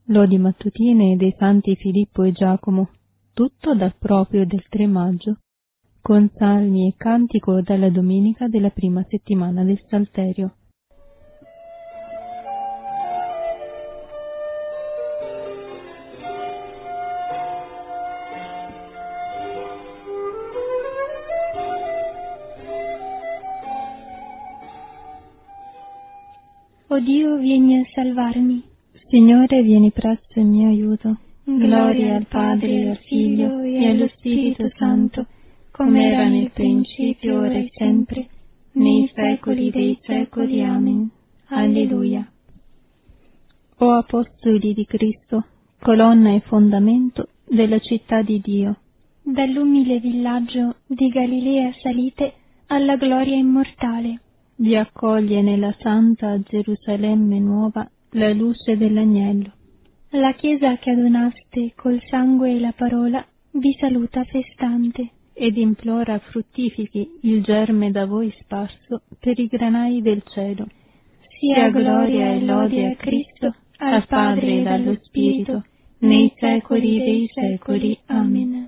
Lodi mattutine dei santi Filippo e Giacomo, tutto dal proprio del 3 maggio, con salmi e cantico dalla domenica della prima settimana del Salterio. O Dio, vieni a salvarmi. Signore, vieni presto in mio aiuto. Gloria al Padre, e al Figlio, e allo Spirito Santo, come era nel principio, ora e sempre, nei secoli dei secoli. Amen. Alleluia. O Apostoli di Cristo, colonna e fondamento della città di Dio, Dall'umile villaggio di Galilea salite alla gloria immortale. vi accoglie nella santa Gerusalemme nuova la luce dell'agnello. La Chiesa che adonaste col sangue e la parola vi saluta festante. Ed implora fruttifichi il germe da voi sparso per i granai del cielo. Sia gloria e lode a Cristo, al Padre ed allo Spirito, nei secoli dei secoli. Amen.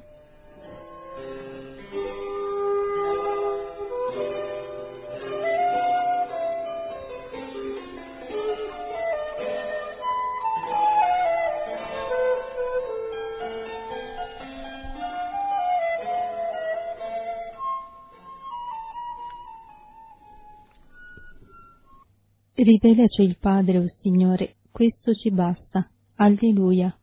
Rivelaci il Padre, o Signore, questo ci basta. Alleluia.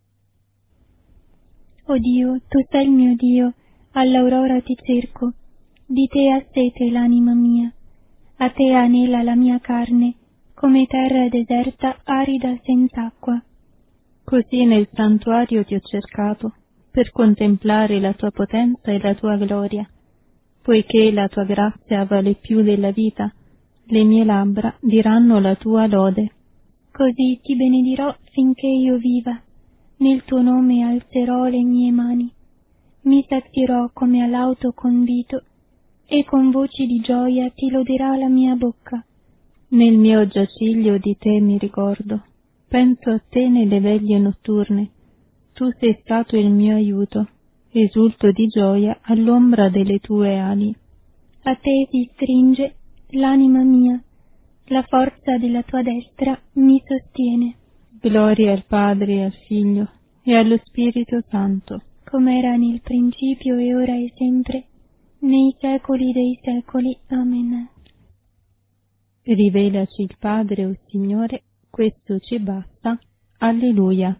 O Dio, tu sei il mio Dio, all'aurora ti cerco, di te ha sete l'anima mia, a te anela la mia carne, come terra deserta arida senz'acqua. Così nel santuario ti ho cercato, per contemplare la tua potenza e la tua gloria. Poiché la tua grazia vale più della vita, le mie labbra diranno la tua lode. Così ti benedirò finché io viva, nel tuo nome alzerò le mie mani, mi sazierò come all'auto convito, e con voci di gioia ti loderà la mia bocca. Nel mio giaciglio di te mi ricordo, penso a te nelle veglie notturne. Tu sei stato il mio aiuto, esulto di gioia all'ombra delle tue ali. A te si stringe l'anima mia, la forza della tua destra mi sostiene. Gloria al Padre e al Figlio e allo Spirito Santo, come era nel principio e ora e sempre, nei secoli dei secoli. Amen. Rivelaci il Padre, o Signore, questo ci basta. Alleluia.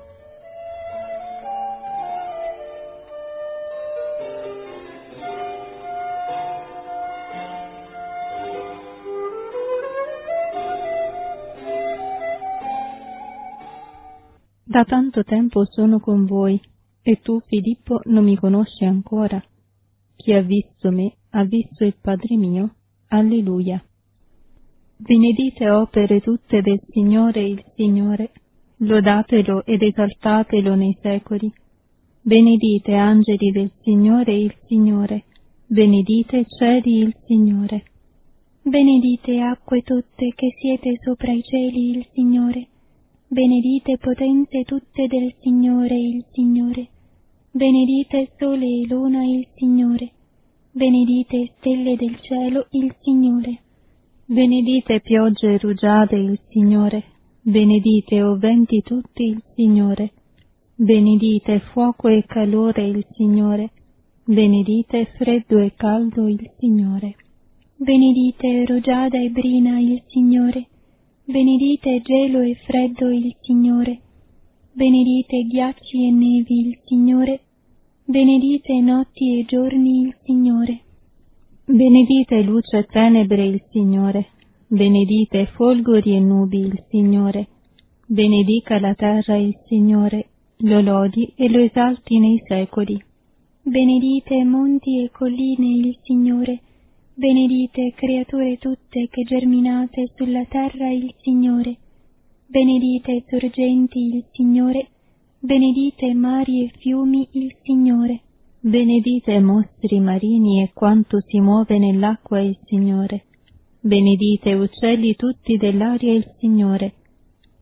Da tanto tempo sono con voi, e tu, Filippo, non mi conosci ancora. Chi ha visto me, ha visto il Padre mio. Alleluia. Benedite opere tutte del Signore il Signore, lodatelo ed esaltatelo nei secoli. Benedite angeli del Signore il Signore, benedite cieli il Signore. Benedite acque tutte che siete sopra i cieli il Signore, benedite potenze tutte del Signore il Signore, benedite sole e luna il Signore, benedite stelle del cielo il Signore. Benedite piogge e rugiade il Signore, benedite o venti tutti il Signore, benedite fuoco e calore il Signore, benedite freddo e caldo il Signore. Benedite rugiada e brina il Signore, benedite gelo e freddo il Signore, benedite ghiacci e nevi il Signore, benedite notti e giorni il Signore. Benedite luce e tenebre il Signore, benedite folgori e nubi il Signore, benedica la terra il Signore, lo lodi e lo esalti nei secoli. Benedite monti e colline il Signore, benedite creature tutte che germinate sulla terra il Signore, benedite sorgenti il Signore, benedite mari e fiumi il Signore. Benedite mostri marini e quanto si muove nell'acqua il Signore. Benedite uccelli tutti dell'aria il Signore.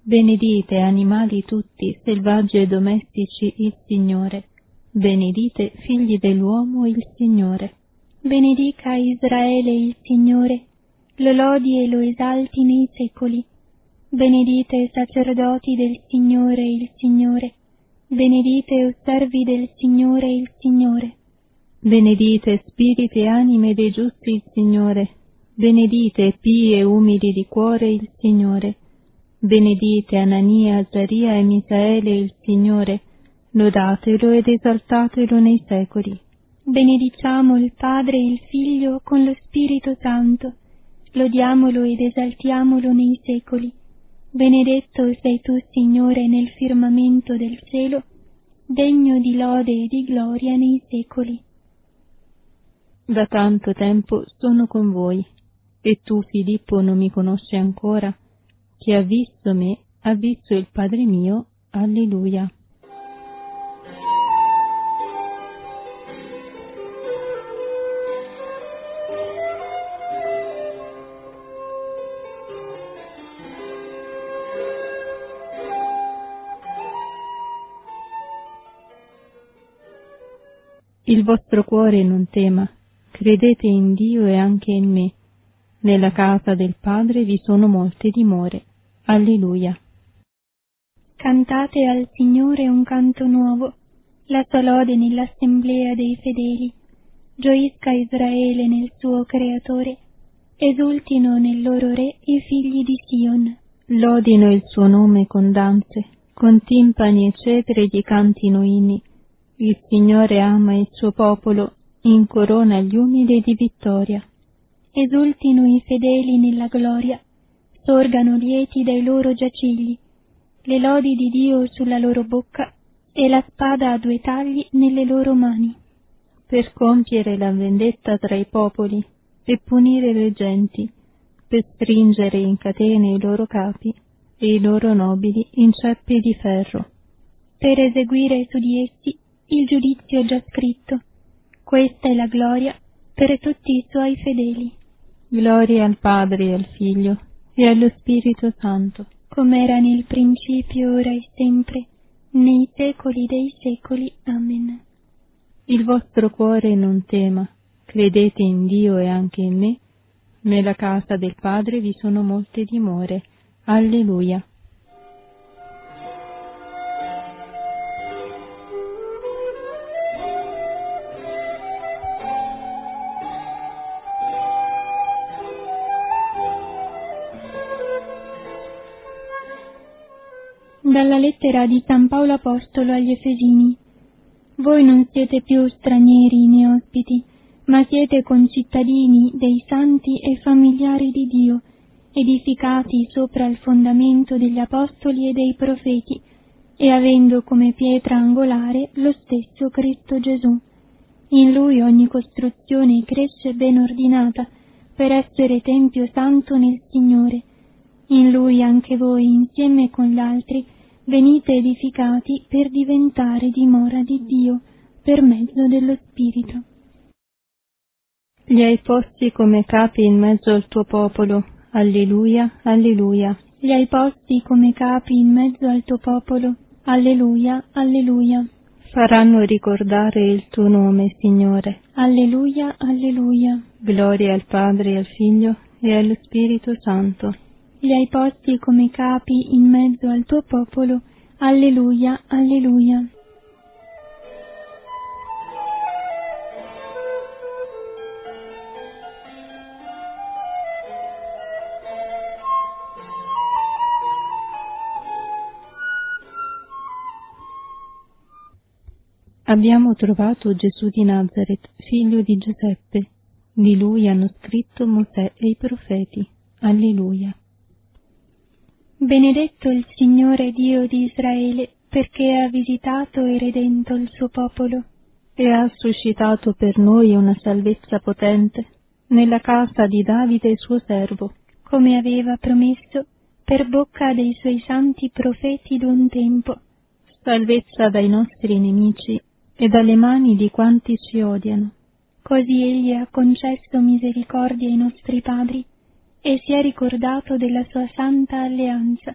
Benedite animali tutti, selvaggi e domestici, il Signore. Benedite figli dell'uomo, il Signore. Benedica Israele il Signore, lo lodi e lo esalti nei secoli. Benedite sacerdoti del Signore il Signore. Benedite servi del Signore il Signore. Benedite spiriti e anime dei giusti il Signore. Benedite pii e umili di cuore il Signore. Benedite Anania, Azaria e Misaele il Signore. Lodatelo ed esaltatelo nei secoli. Benediciamo il Padre e il Figlio con lo Spirito Santo. Lodiamolo ed esaltiamolo nei secoli. Benedetto sei tu, Signore, nel firmamento del cielo, degno di lode e di gloria nei secoli. Da tanto tempo sono con voi, e tu, Filippo, non mi conosci ancora? Chi ha visto me, ha visto il Padre mio. Alleluia. Il vostro cuore non tema, credete in Dio e anche in me. Nella casa del Padre vi sono molte dimore. Alleluia. Cantate al Signore un canto nuovo, la sua lode nell'assemblea dei fedeli. Gioisca Israele nel suo Creatore, esultino nel loro Re i figli di Sion. Lodino il suo nome con danze, con timpani e cetre gli cantino inni. Il Signore ama il suo popolo, incorona gli umili di vittoria. Esultino i fedeli nella gloria, sorgano lieti dai loro giacigli, le lodi di Dio sulla loro bocca e la spada a due tagli nelle loro mani. Per compiere la vendetta tra i popoli e punire le genti, per stringere in catene i loro capi e i loro nobili in ceppi di ferro. Per eseguire su di essi il giudizio già scritto. Questa è la gloria per tutti i suoi fedeli. Gloria al Padre e al Figlio e allo Spirito Santo, come era nel principio, ora e sempre, nei secoli dei secoli. Amen. Il vostro cuore non tema, credete in Dio e anche in me. Nella casa del Padre vi sono molte dimore. Alleluia. Dalla lettera di San Paolo Apostolo agli Efesini. Voi non siete più stranieri né ospiti, ma siete concittadini dei santi e familiari di Dio, edificati sopra il fondamento degli apostoli e dei profeti, e avendo come pietra angolare lo stesso Cristo Gesù. In Lui ogni costruzione cresce ben ordinata, per essere tempio santo nel Signore. In Lui anche voi, insieme con gli altri, venite edificati per diventare dimora di Dio per mezzo dello Spirito. Li hai posti come capi in mezzo al tuo popolo. Alleluia, alleluia. Li hai posti come capi in mezzo al tuo popolo. Alleluia, alleluia. Faranno ricordare il tuo nome, Signore. Alleluia, alleluia. Gloria al Padre e al Figlio e allo Spirito Santo. Li hai posti come capi in mezzo al tuo popolo. Alleluia, alleluia. Abbiamo trovato Gesù di Nazaret, figlio di Giuseppe. Di lui hanno scritto Mosè e i profeti. Alleluia. Benedetto il Signore Dio di Israele, perché ha visitato e redento il suo popolo. E ha suscitato per noi una salvezza potente nella casa di Davide suo servo, come aveva promesso per bocca dei suoi santi profeti d'un tempo. Salvezza dai nostri nemici e dalle mani di quanti ci odiano. Così egli ha concesso misericordia ai nostri padri e si è ricordato della sua santa alleanza.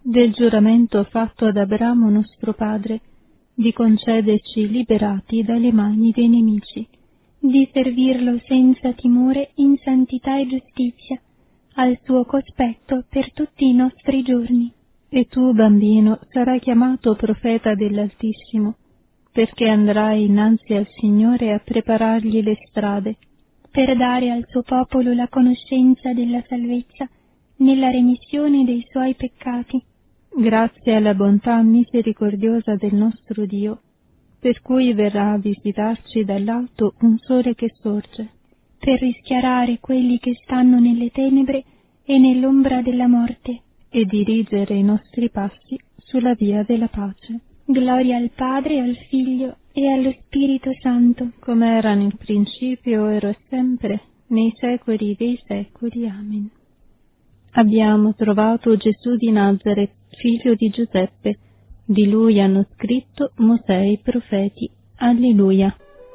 del giuramento fatto ad Abramo nostro padre, di concederci liberati dalle mani dei nemici, di servirlo senza timore in santità e giustizia, al suo cospetto per tutti i nostri giorni. E tu, bambino, sarai chiamato profeta dell'Altissimo, perché andrai innanzi al Signore a preparargli le strade, per dare al suo popolo la conoscenza della salvezza nella remissione dei suoi peccati, grazie alla bontà misericordiosa del nostro Dio, per cui verrà a visitarci dall'alto un sole che sorge, per rischiarare quelli che stanno nelle tenebre e nell'ombra della morte, e dirigere i nostri passi sulla via della pace. Gloria al Padre, al Figlio e allo Spirito Santo, come era nel principio, ora e sempre, nei secoli dei secoli. Amen. Abbiamo trovato Gesù di Nazaret, figlio di Giuseppe. Di lui hanno scritto Mosè e i profeti. Alleluia.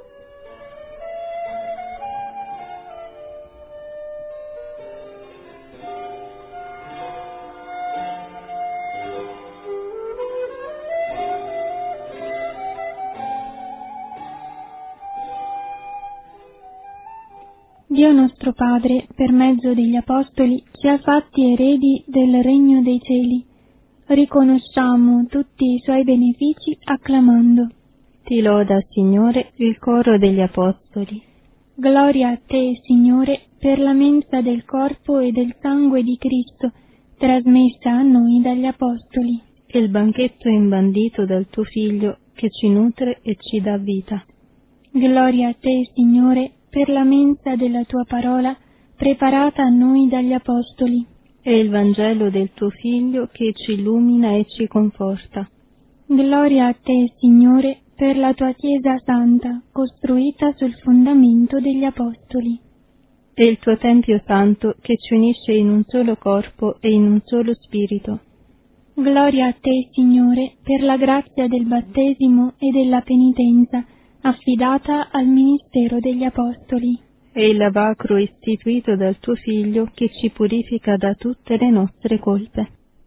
Dio nostro Padre, per mezzo degli Apostoli, ci ha fatti eredi del Regno dei Cieli. Riconosciamo tutti i Suoi benefici acclamando. Ti loda, Signore, il coro degli Apostoli. Gloria a Te, Signore, per la mensa del corpo e del sangue di Cristo, trasmessa a noi dagli Apostoli. E il banchetto imbandito dal Tuo Figlio, che ci nutre e ci dà vita. Gloria a Te, Signore, per la mensa della Tua parola, preparata a noi dagli Apostoli. E il Vangelo del Tuo Figlio, che ci illumina e ci conforta. Gloria a Te, Signore, per la Tua Chiesa Santa, costruita sul fondamento degli Apostoli. E il Tuo Tempio Santo, che ci unisce in un solo corpo e in un solo spirito. Gloria a Te, Signore, per la grazia del battesimo e della penitenza, affidata al ministero degli Apostoli. E il lavacro istituito dal Tuo Figlio, che ci purifica da tutte le nostre colpe.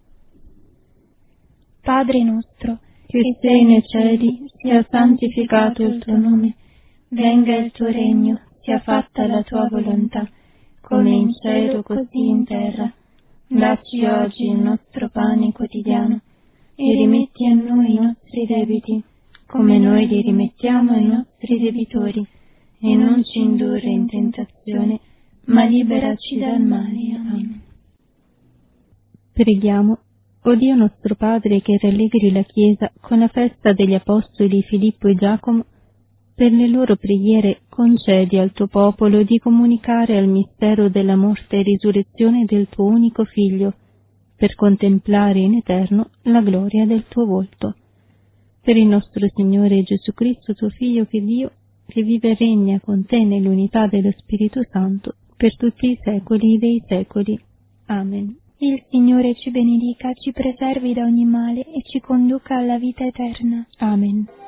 Padre nostro, che sei nei cieli, sia santificato il Tuo nome, venga il Tuo regno, sia fatta la Tua volontà, come in cielo così in terra. Dacci oggi il nostro pane quotidiano, e rimetti a noi i nostri debiti, come noi li rimettiamo ai nostri debitori, e non ci indurre in tentazione, ma liberaci dal male. Amen. Preghiamo. O Dio nostro Padre, che rallegri la Chiesa con la festa degli Apostoli Filippo e Giacomo, per le loro preghiere concedi al Tuo popolo di comunicare al mistero della morte e risurrezione del Tuo unico Figlio, per contemplare in eterno la gloria del Tuo volto. Per il nostro Signore Gesù Cristo, Tuo Figlio, che Dio, che vive e regna con Te nell'unità dello Spirito Santo, per tutti i secoli dei secoli. Amen. Il Signore ci benedica, ci preservi da ogni male e ci conduca alla vita eterna. Amen.